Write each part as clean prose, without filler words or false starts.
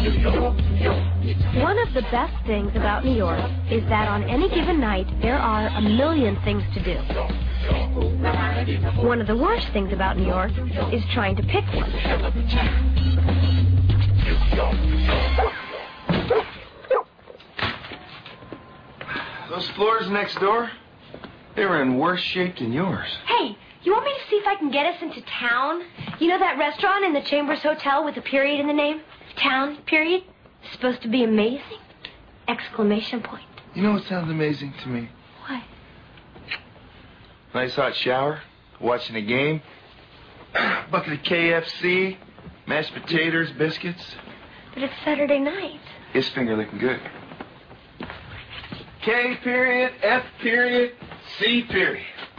One of the best things about New York is that on any given night, there are a million things to do. One of the worst things about New York is trying to pick one. Those floors next door, they were in worse shape than yours. Hey, you want me to see if I can get us into town? You know that restaurant in the Chambers Hotel with a period in the name? Town, period? It's supposed to be amazing. Exclamation point. You know what sounds amazing to me? What? Nice hot shower, watching a game, bucket of KFC, mashed potatoes, biscuits. But it's Saturday night. His finger looking good. K period, F period, C period.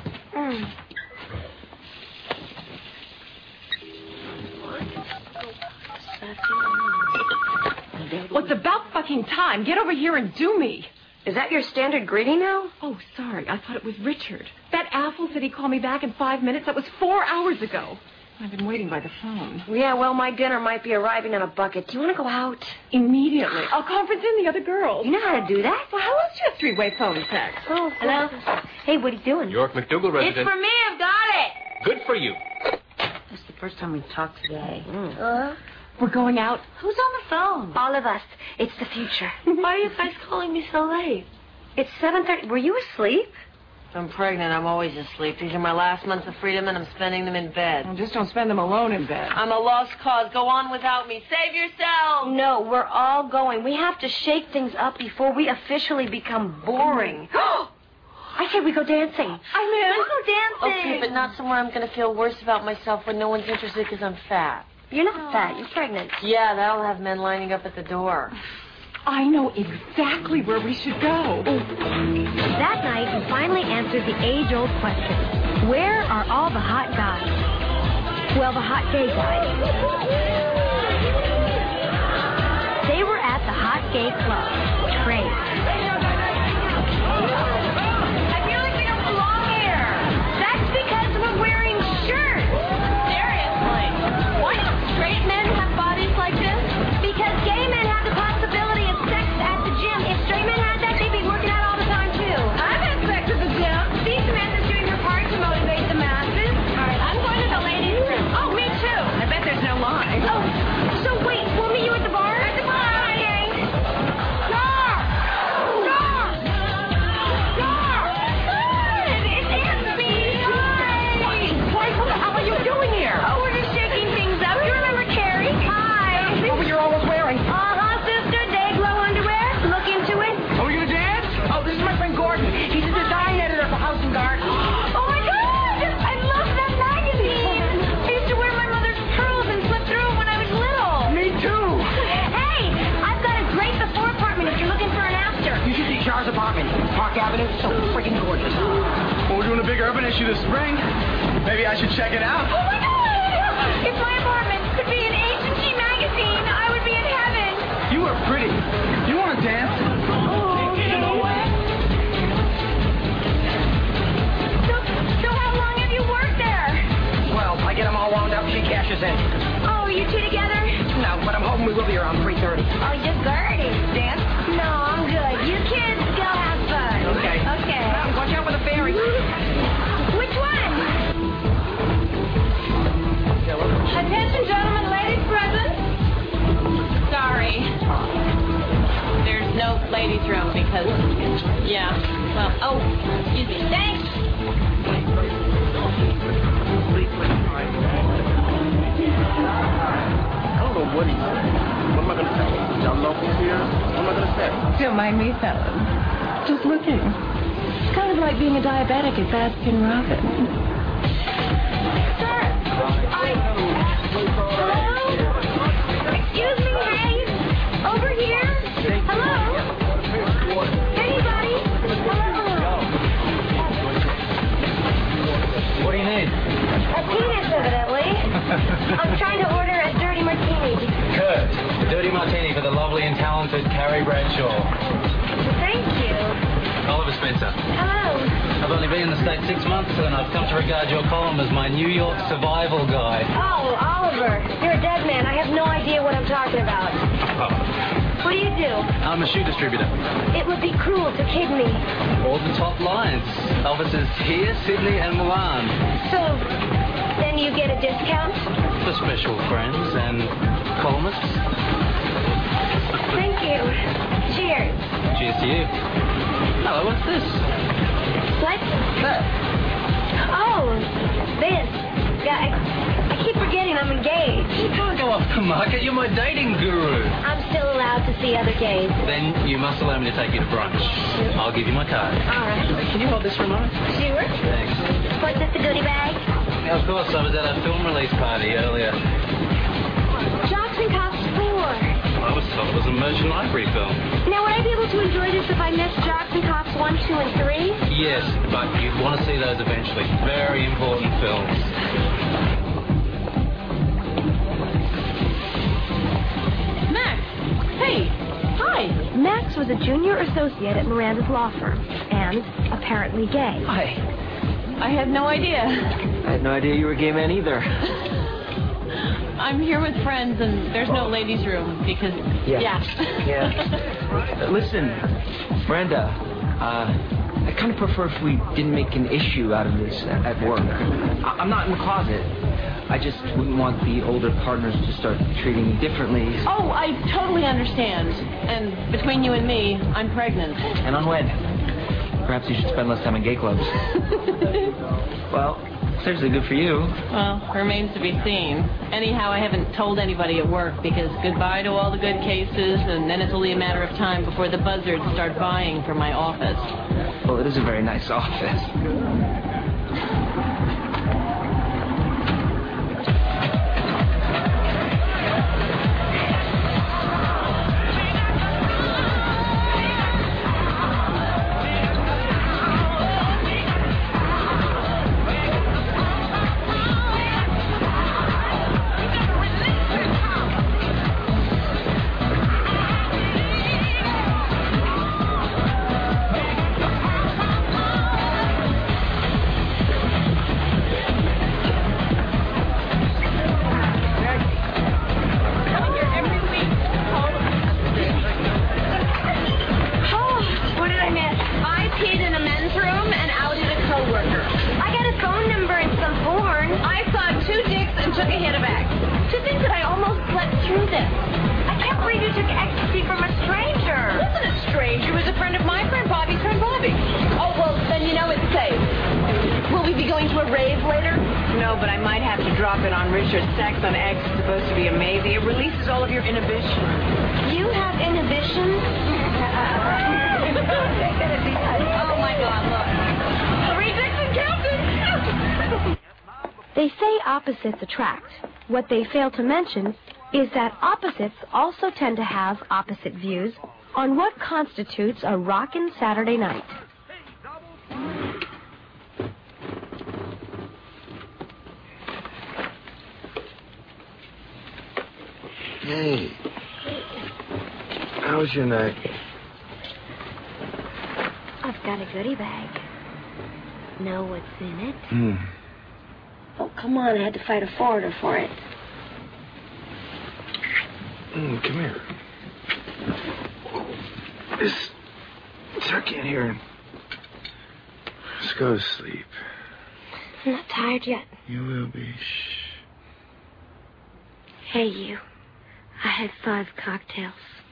What's about fucking time? Get over here and do me. Is that your standard greeting now? Oh, sorry. I thought it was Richard. That asshole said he'd call me back in 5 minutes. That was 4 hours ago. I've been waiting by the phone. Yeah, well, my dinner might be arriving in a bucket. Do you want to go out? Immediately. I'll conference in the other girls. You know how to do that? Well, how else do you have three-way phone sex? Oh, hello? Hey, what are you doing? York McDougal resident. It's for me. I've got it. Good for you. This is the first time we've talked today. We're going out. Who's on the phone? All of us. It's the future. Why are you guys calling me so late? It's 7:30. Were you asleep? If I'm pregnant, I'm always asleep. These are my last months of freedom, and I'm spending them in bed. Well, just don't spend them alone in bed. I'm a lost cause. Go on without me. Save yourself. No, we're all going. We have to shake things up before we officially become boring. I say we go dancing. I'm in. Let's go dancing. Okay, but not somewhere I'm going to feel worse about myself when no one's interested because I'm fat. You're not fat. You're pregnant. Yeah, that'll have men lining up at the door. I know exactly where we should go. That night, we finally answered the age-old question. Where are all the hot guys? Well, the hot gay guys. They were at the Hot Gay Club. Trade. I feel like we don't belong here. That's because we're wearing shirts. Seriously. Why don't straight men have bodies like this? Because gay men have the possibility of sex at the gym. If straight men had that, they'd be working out all the time, too. I've had sex at the gym. See, Samantha's doing her part to motivate the masses. All right, I'm going to the ladies' room. Oh, me too. I bet there's no line. Oh, so wait, we'll meet you at the bar? At the bar. Okay. Star! Star! Star! It's Anthony. Hi. What the hell are you doing here? Oh, we're just shaking things up. You remember Carrie? Hi. What were you always wearing? Sister, Dayglow underwear. Look into it. Are we going to dance? Oh, this is my friend Gordon. He's the design editor for House and Garden. Oh, my God! I love that magazine. I used to wear my mother's pearls and slip through them when I was little. Me too. Hey, I've got a great before apartment if you're looking for an after. You should see Char's apartment. Park Avenue, so freaking gorgeous. Well, we're doing a big urban issue this spring. Maybe I should check it out. Oh, my God! If my apartment could be an H&G magazine, I would be in heaven. You are pretty. You want to dance? So how long have you worked there? Well, I get them all wound up, she cashes in. Oh, you two together? No, but I'm hoping we will be around 3:30. Oh, you're dirty. Dance? No, I'm good. You kids go have fun. Okay. Okay. Now, watch out for the fairy. Which one? Attention, gentlemen, ladies present. Sorry. There's no ladies' room because, yeah. Well, oh, excuse me. Thanks. I don't know what he said. What am I going to say? Y'all locals here? What am I going to say? Don't mind me, fellas. Just looking. It's kind of like being a diabetic at Baskin Robbins. Sir, hello? Excuse me, hey. Over here. Hello? Anybody? Hello? What do you need? A penis, evidently. I'm trying to order a dirty martini. Kurt, a dirty martini for the lovely and talented Carrie Bradshaw. Thank you. Oliver Spencer. Hello. I've only been in the States 6 months, and I've come to regard your column as my New York survival guide. Oh, Oliver, you're a dead man. I have no idea what I'm talking about. Oh, I'm a shoe distributor. It would be cruel to kid me. All the top lines. Offices here, Sydney and Milan. So, then you get a discount? For special friends and columnists. Thank you. Cheers. Cheers to you. Hello, what's this? What? That. Oh, this. Yeah, I keep forgetting I'm engaged. You can't go off the market. You're my dating guru. I'm still allowed to see other gays. Then you must allow me to take you to brunch. I'll give you my card. All right. Can you hold this for a moment? Sure. Thanks. Was this a goodie bag? Yeah, of course. I was at a film release party earlier. Jocks and Cops 4. I was told it was a Merchant Library film. Now, would I be able to enjoy this if I missed Jocks and Cops 1, 2, and 3? Yes, but you'd want to see those eventually. Very important films. Max! Hey! Hi! Max was a junior associate at Miranda's law firm, and apparently gay. Hi. I had no idea. I had no idea you were a gay man either. I'm here with friends, and there's no ladies' room because... Yeah. Listen, Miranda, I kind of prefer if we didn't make an issue out of this at work. I'm not in the closet. I just wouldn't want the older partners to start treating me differently. Oh, I totally understand. And between you and me, I'm pregnant. And unwed. Perhaps you should spend less time in gay clubs. Well, seriously, good for you. Well, remains to be seen. Anyhow, I haven't told anybody at work because goodbye to all the good cases, and then it's only a matter of time before the buzzards start vying for my office. Well, it is a very nice office. They say opposites attract. What they fail to mention is that opposites also tend to have opposite views on what constitutes a rockin' Saturday night. Hey, how was your night? I've got a goodie bag. Know what's in it? Oh, come on, I had to fight a foreigner for it. Come here. This turkey in here. Let's go to sleep. I'm not tired yet. You will be. Shh. Hey, you. I had 5 cocktails.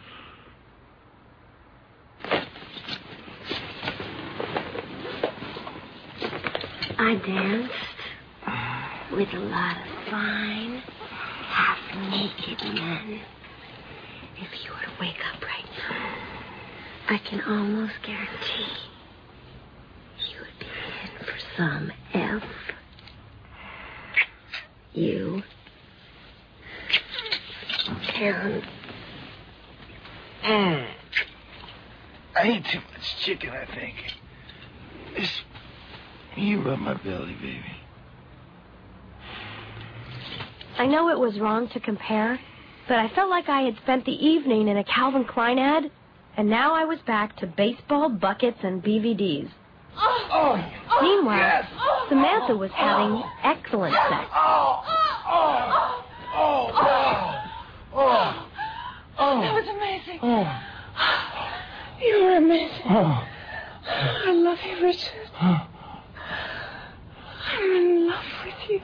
I danced with a lot of fine, half-naked men. If you were to wake up right now, I can almost guarantee you would be in for some F. You and I ate too much chicken, I think. You rub my belly, baby. I know it was wrong to compare, but I felt like I had spent the evening in a Calvin Klein ad, and now I was back to baseball, buckets, and BVDs. Meanwhile, yes. Samantha was having excellent sex. That was amazing. it. Oh. I love you, Richard. I'm in love with you.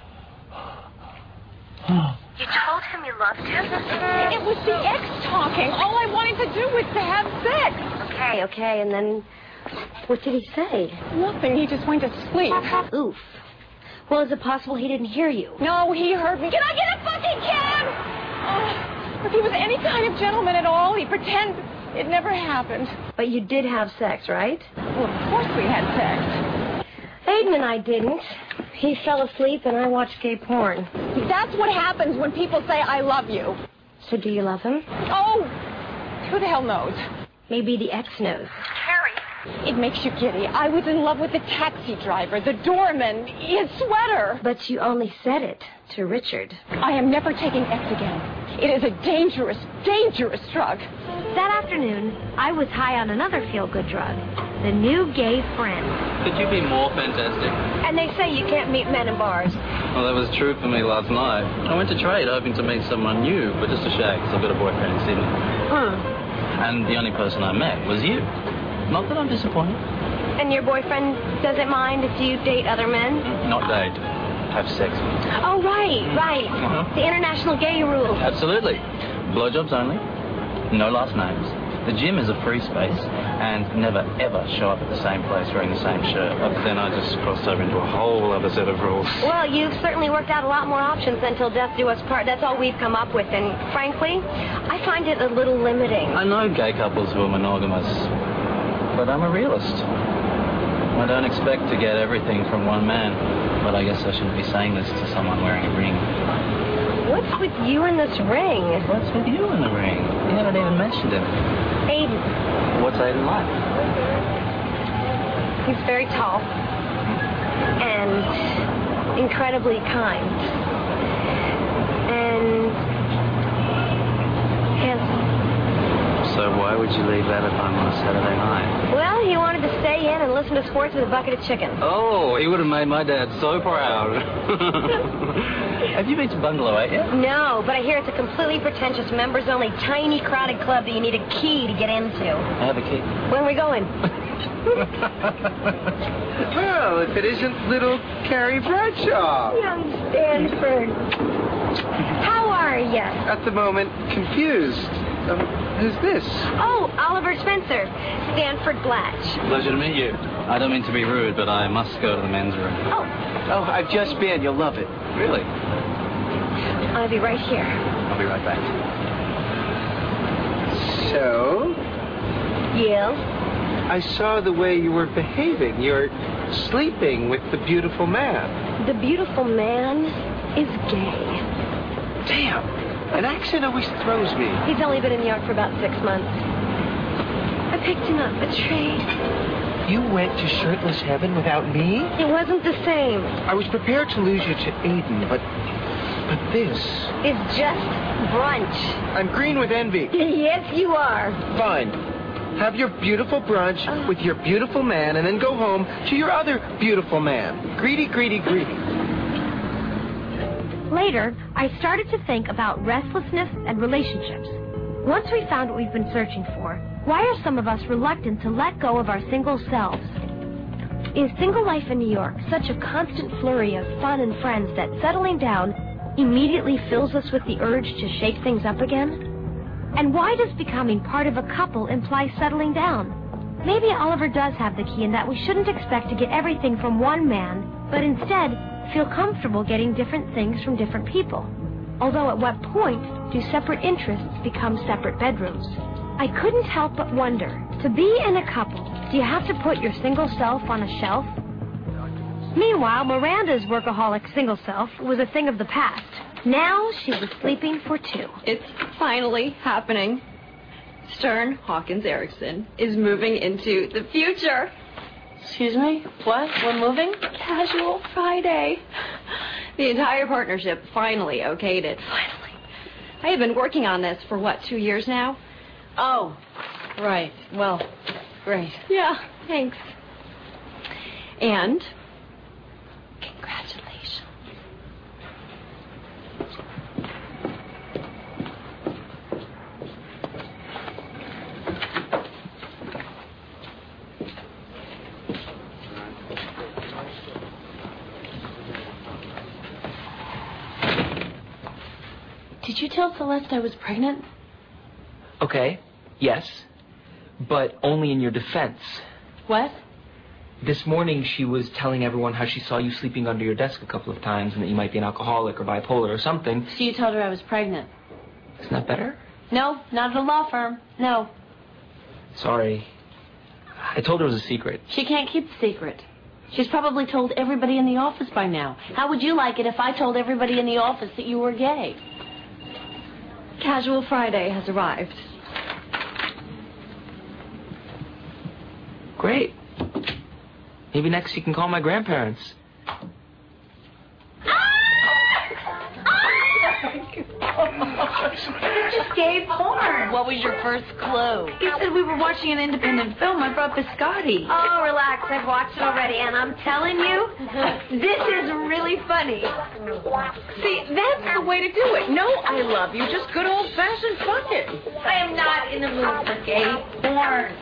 You told him you loved him? It was the ex talking. All I wanted to do was to have sex. Okay, and then what did he say? Nothing. He just went to sleep. Oof. Well, is it possible he didn't hear you? No, he heard me. Can I get a fucking cab? If he was any kind of gentleman at all, he'd pretend it never happened. But you did have sex, right? Well, of course we had sex. Aiden and I didn't. He fell asleep and I watched gay porn. That's what happens when people say, I love you. So do you love him? Oh, who the hell knows? Maybe the ex knows. Harry. It makes you giddy. I was in love with the taxi driver, the doorman, his sweater. But you only said it to Richard. I am never taking X again. It is a dangerous, dangerous drug. That afternoon, I was high on another feel-good drug, the new gay friend. Could you be more fantastic? And they say you can't meet men in bars. Well, that was true for me last night. I went to trade hoping to meet someone new, but just a shag, because I've got a boyfriend in Sydney. And the only person I met was you. Not that I'm disappointed. And your boyfriend doesn't mind if you date other men? Not date. Have sex with. Oh, right. The international gay rule. Absolutely. Blowjobs only. No last names. The gym is a free space, and never ever show up at the same place wearing the same shirt. But then I just crossed over into a whole other set of rules. Well, you've certainly worked out a lot more options than till death do us part. That's all we've come up with, and frankly, I find it a little limiting. I know gay couples who are monogamous, but I'm a realist. I don't expect to get everything from one man, but I guess I shouldn't be saying this to someone wearing a ring. What's with you in this ring? What's with you in the ring? You haven't even mentioned it. Aiden. What's Aiden like? He's very tall and incredibly kind and handsome. So why would you leave that at home on a Saturday night? Well, he wanted to stay in and listen to sports with a bucket of chicken. Oh, he would have made my dad so proud. Have you been to Bungalow 8 yet? No, but I hear it's a completely pretentious, members-only, tiny, crowded club that you need a key to get into. I have a key. When are we going? Well, if it isn't little Carrie Bradshaw. Young Stanford. How are you? At the moment, confused. Who's this? Oh, Oliver Spencer. Stanford Blatch. Pleasure to meet you. I don't mean to be rude, but I must go to the men's room. Oh, I've just been. You'll love it. Really? I'll be right here. I'll be right back. So? Yeah? I saw the way you were behaving. You're sleeping with the beautiful man. The beautiful man is gay. Damn. An accent always throws me. He's only been in New York for about 6 months. I picked him up a trade. You went to shirtless heaven without me? It wasn't the same. I was prepared to lose you to Aiden, but this... It's just brunch. I'm green with envy. Yes, you are. Fine. Have your beautiful brunch with your beautiful man and then go home to your other beautiful man. Greedy, greedy, greedy. Later, I started to think about restlessness and relationships. Once we found what we've been searching for, why are some of us reluctant to let go of our single selves? Is single life in New York such a constant flurry of fun and friends that settling down immediately fills us with the urge to shake things up again? And why does becoming part of a couple imply settling down? Maybe Oliver does have the key in that we shouldn't expect to get everything from one man, but instead feel comfortable getting different things from different people. Although at what point do separate interests become separate bedrooms? I couldn't help but wonder, to be in a couple, do you have to put your single self on a shelf? Meanwhile, Miranda's workaholic single self was a thing of the past. Now she was sleeping for two. It's finally happening. Stern Hawkins Erickson is moving into the future. Excuse me? What? We're moving? Casual Friday. The entire partnership finally okayed it. Finally. I have been working on this for, 2 years now? Oh, right. Well, great. Yeah, thanks. And congratulations. Did you tell Celeste I was pregnant? Okay, yes, but only in your defense. What? This morning she was telling everyone how she saw you sleeping under your desk a couple of times and that you might be an alcoholic or bipolar or something. So you told her I was pregnant? Isn't that better? No, not at a law firm. No. Sorry. I told her it was a secret. She can't keep the secret. She's probably told everybody in the office by now. How would you like it if I told everybody in the office that you were gay? Casual Friday has arrived. Great. Maybe next you can call my grandparents. It's just gay porn. What was your first clue? You said we were watching an independent film. I brought biscotti. Oh, relax. I've watched it already, and I'm telling you, this is really funny. See, that's the way to do it. No, I love you. Just good old-fashioned fucking. I am not in the mood for gay porn.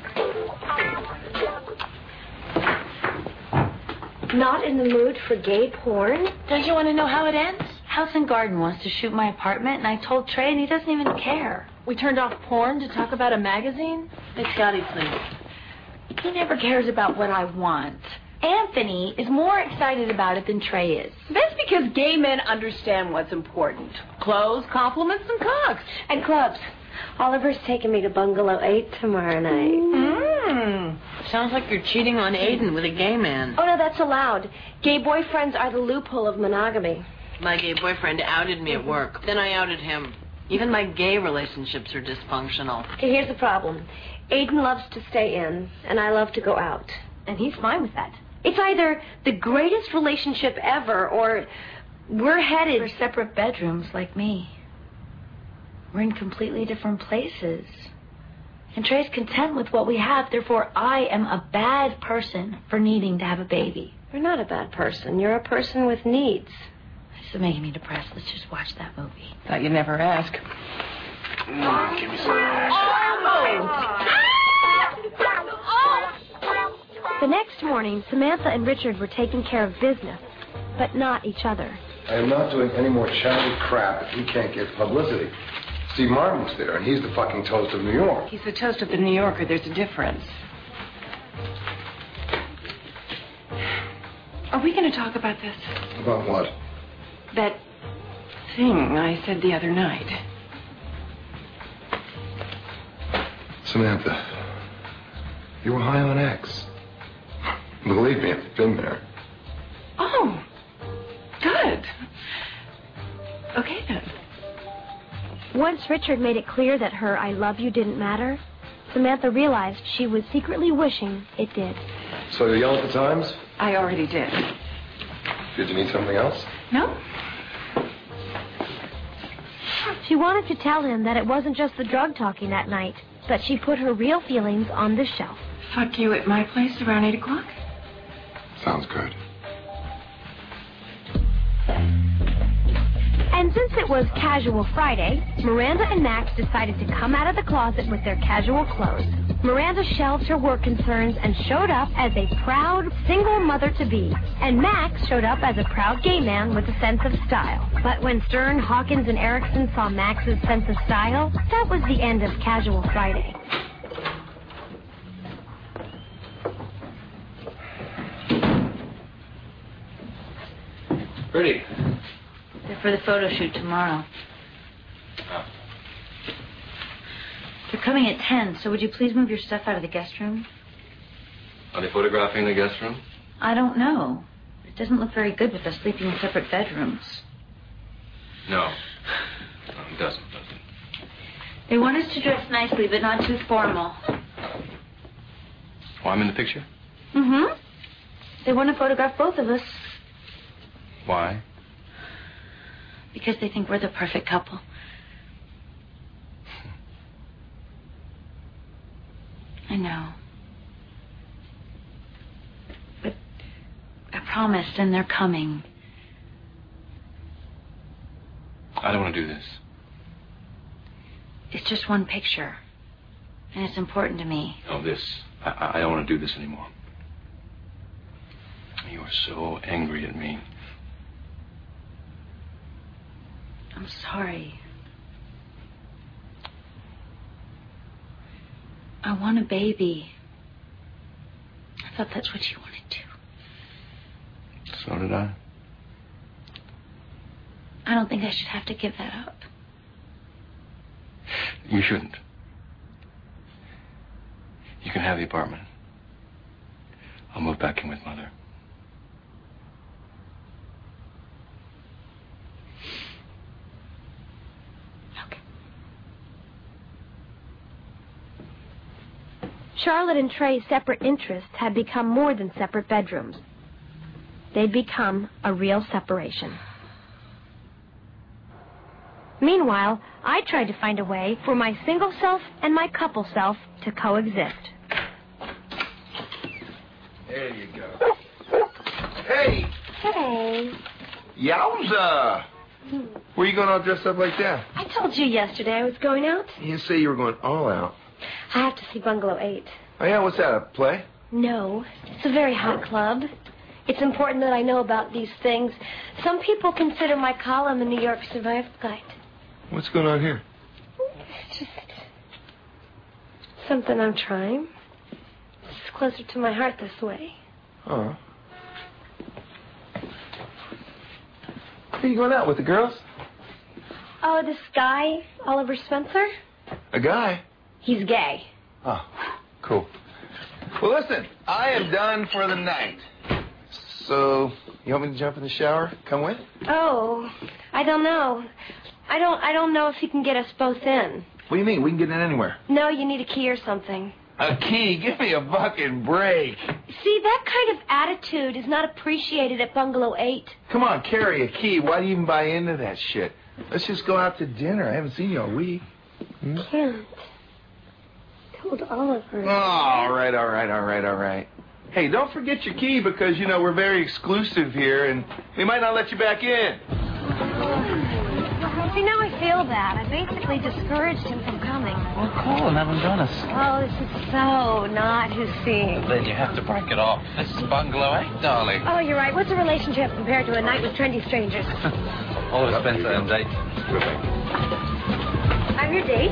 Not in the mood for gay porn? Don't you want to know how it ends? House and Garden wants to shoot my apartment, and I told Trey, and he doesn't even care. We turned off porn to talk about a magazine? Hey, Scotty, please. He never cares about what I want. Anthony is more excited about it than Trey is. That's because gay men understand what's important. Clothes, compliments, and cocks. And clubs. Oliver's taking me to Bungalow 8 tomorrow night. Sounds like you're cheating on Aiden with a gay man. Oh, no, that's allowed. Gay boyfriends are the loophole of monogamy. My gay boyfriend outed me at work. Then I outed him. Even my gay relationships are dysfunctional. Okay, here's the problem. Aiden loves to stay in, and I love to go out. And he's fine with that. It's either the greatest relationship ever, or we're headed for separate bedrooms like me. We're in completely different places. And Trey's content with what we have, therefore I am a bad person for needing to have a baby. You're not a bad person. You're a person with needs. This is making me depressed. Let's just watch that movie. Thought you'd never ask. Give me some. The next morning, Samantha and Richard were taking care of business, but not each other. I am not doing any more childish crap if we can't get publicity. Steve Martin's there, and he's the fucking toast of New York. He's the toast of the New Yorker. There's a difference. Are we going to talk about this? About what? That thing I said the other night. Samantha, you were high on X. Believe me, I've been there. Oh, good. Okay, then. Once Richard made it clear that her I love you didn't matter, Samantha realized she was secretly wishing it did. So you yell at the Times? I already did. Did you need something else? No. She wanted to tell him that it wasn't just the drug talking that night, but she put her real feelings on the shelf. Fuck you at my place around 8 o'clock? Sounds good. And since it was Casual Friday, Miranda and Max decided to come out of the closet with their casual clothes. Miranda shelved her work concerns and showed up as a proud single mother-to-be. And Max showed up as a proud gay man with a sense of style. But when Stern, Hawkins, and Erickson saw Max's sense of style, that was the end of Casual Friday. Pretty. They're for the photo shoot tomorrow. Oh. They're coming at 10, so would you please move your stuff out of the guest room? Are they photographing the guest room? I don't know. It doesn't look very good with us sleeping in separate bedrooms. No. No, it doesn't. They want us to dress nicely, but not too formal. Oh, I'm in the picture? Mm-hmm. They want to photograph both of us. Why? Because they think we're the perfect couple. I know. But I promised, and they're coming. I don't want to do this. It's just one picture. And it's important to me. No, this. I don't want to do this anymore. You are so angry at me. I'm sorry. I want a baby. I thought that's what you wanted too. So did I. I don't think I should have to give that up. You shouldn't. You can have the apartment. I'll move back in with Mother. Charlotte and Trey's separate interests had become more than separate bedrooms. They'd become a real separation. Meanwhile, I tried to find a way for my single self and my couple self to coexist. There you go. Hey! Hey. Yowza! Where you going all dressed up like that? I told you yesterday I was going out. You didn't say you were going all out. I have to see Bungalow 8. Oh, yeah? What's that, a play? No, it's a very hot club. It's important that I know about these things. Some people consider my column in New York Survival Guide. What's going on here? Just something I'm trying. It's closer to my heart this way. Oh. Who are you going out with, the girls? Oh, this guy, Oliver Spencer? A guy? He's gay. Oh, cool. Well, listen, I am done for the night. So, you want me to jump in the shower? Come with? Oh, I don't know. I don't know if he can get us both in. What do you mean? We can get in anywhere. No, you need a key or something. A key? Give me a fucking break. See, that kind of attitude is not appreciated at Bungalow 8. Come on, carry a key. Why do you even buy into that shit? Let's just go out to dinner. I haven't seen you all week. Can't. Told Oliver. Oh, all right. Hey, don't forget your key because, we're very exclusive here and they might not let you back in. See, now I feel bad. I basically discouraged him from coming. Well, call and have him join us. Oh, this is so not his scene. Then you have to break it off. This is Bungalow 8, darling. Oh, you're right. What's a relationship compared to a night with trendy strangers? Oliver Spencer and date. I'm your date?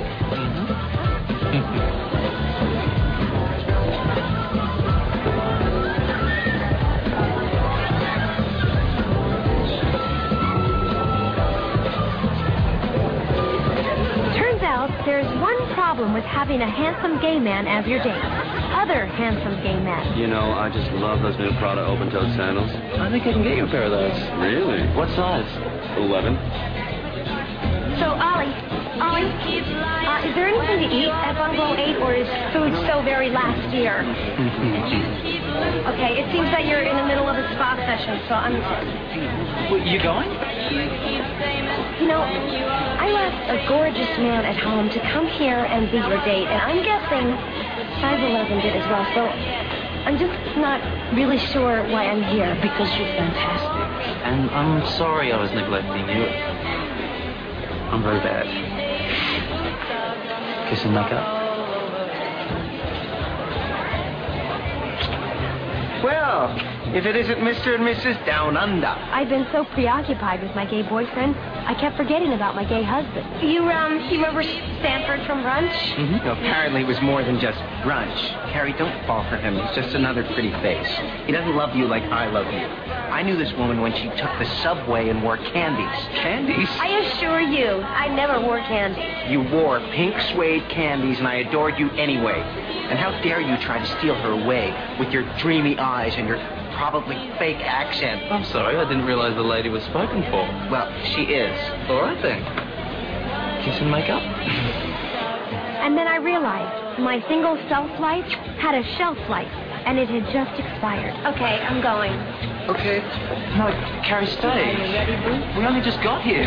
Turns out there's one problem with having a handsome gay man as your date. Other handsome gay men. I just love those new Prada open-toed sandals. I think I can get you a pair of those. Really? What size? 11. So, Ollie, is there anything to eat at Bungalow 8, or is food so very last year? Okay, it seems that you're in the middle of a spa session, so I'm... You going? I left a gorgeous man at home to come here and be your date, and I'm guessing size 11 did as well, so I'm just not really sure why I'm here, because you're fantastic. And I'm sorry I was neglecting you. I'm very bad. Kiss and make up. Well, if it isn't Mr. and Mrs. Down Under. I've been so preoccupied with my gay boyfriend, I kept forgetting about my gay husband. You remember Stanford from Brunch? No, apparently it was more than just brunch. Carrie, don't fall for him. He's just another pretty face. He doesn't love you like I love you. I knew this woman when she took the subway and wore candies. Candies? I assure you, I never wore candies. You wore pink suede candies, and I adored you anyway. And how dare you try to steal her away with your dreamy eyes and your probably fake accent. I'm sorry, I didn't realize the lady was spoken for. Well, she is. All right, then. Kiss and make up. And then I realized my single self life had a shelf life, and it had just expired. Okay, I'm going. Okay. No, Carrie, stay. Are you ready, Boo? We only just got here.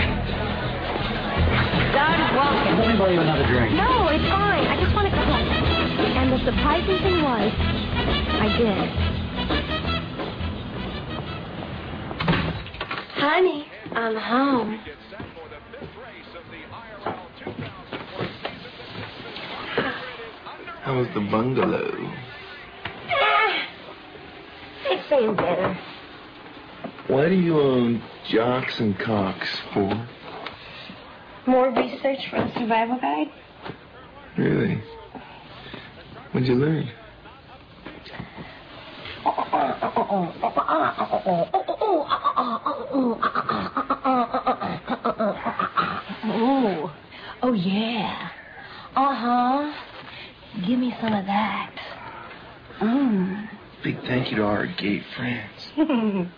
God is welcome. Let me buy you another drink. No, it's fine. I just want to go home. And the surprising thing was, I did. Honey, I'm home. How was the bungalow? It's same better. Why do you own Jocks and Cocks for? More research for the survival guide? Really? What'd you learn? Oh, yeah. Uh-huh. Give me some of that. Big thank you to our gay friends.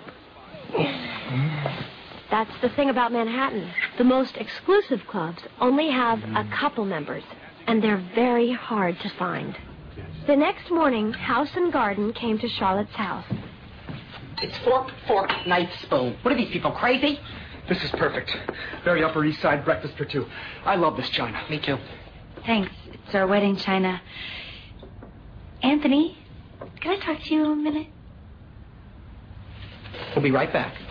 That's the thing about Manhattan. The most exclusive clubs only have a couple members, and they're very hard to find. The next morning, House and Garden came to Charlotte's house. It's fork, knife, spoon. What are these people, crazy? This is perfect. Very Upper East Side breakfast for two. I love this china. Me too. Thanks. It's our wedding china. Anthony, can I talk to you a minute? We'll be right back.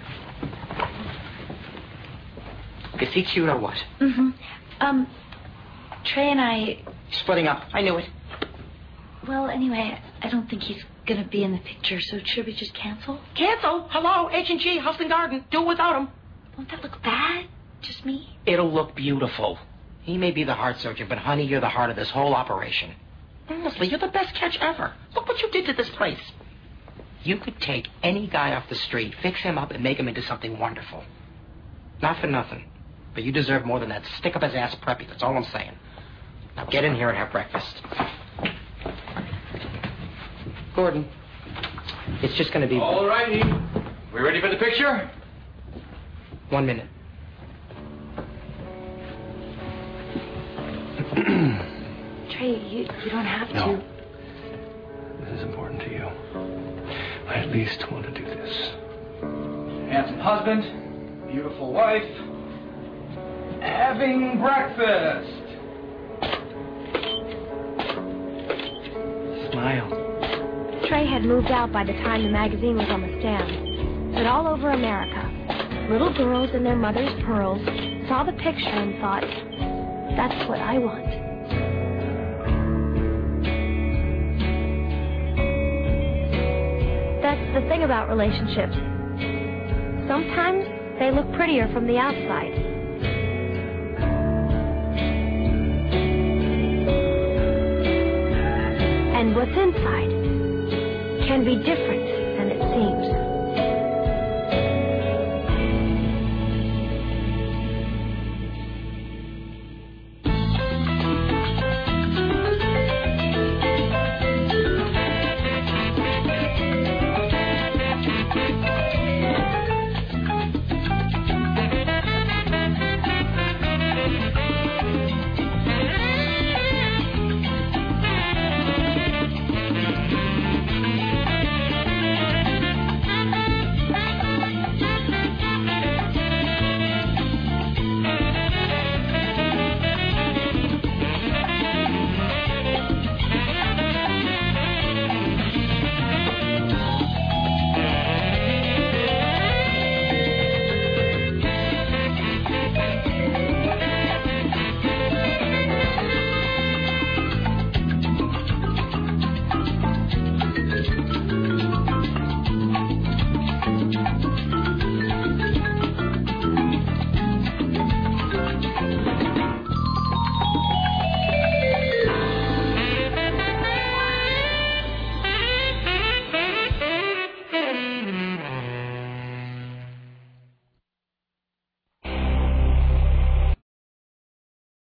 Is he cute or what? Mm-hmm. Trey and I... Splitting up. I knew it. Well, anyway, I don't think he's gonna be in the picture, so should we just cancel? Cancel? Hello, H&G, House and Garden. Do it without him. Won't that look bad? Just me? It'll look beautiful. He may be the heart surgeon, but honey, you're the heart of this whole operation. Honestly, you're the best catch ever. Look what you did to this place. You could take any guy off the street, fix him up, and make him into something wonderful. Not for nothing, but you deserve more than that stick-up-his-ass preppy. That's all I'm saying. Now get in here and have breakfast. Gordon, it's just going to be... All righty. We ready for the picture? 1 minute. Trey, you don't have to. No. This is important to you. I at least want to do this. Handsome husband, beautiful wife, having breakfast. Smile. Trey had moved out by the time the magazine was on the stand. But all over America, little girls in their mother's pearls saw the picture and thought, that's what I want. That's the thing about relationships. Sometimes they look prettier from the outside. And what's inside can be different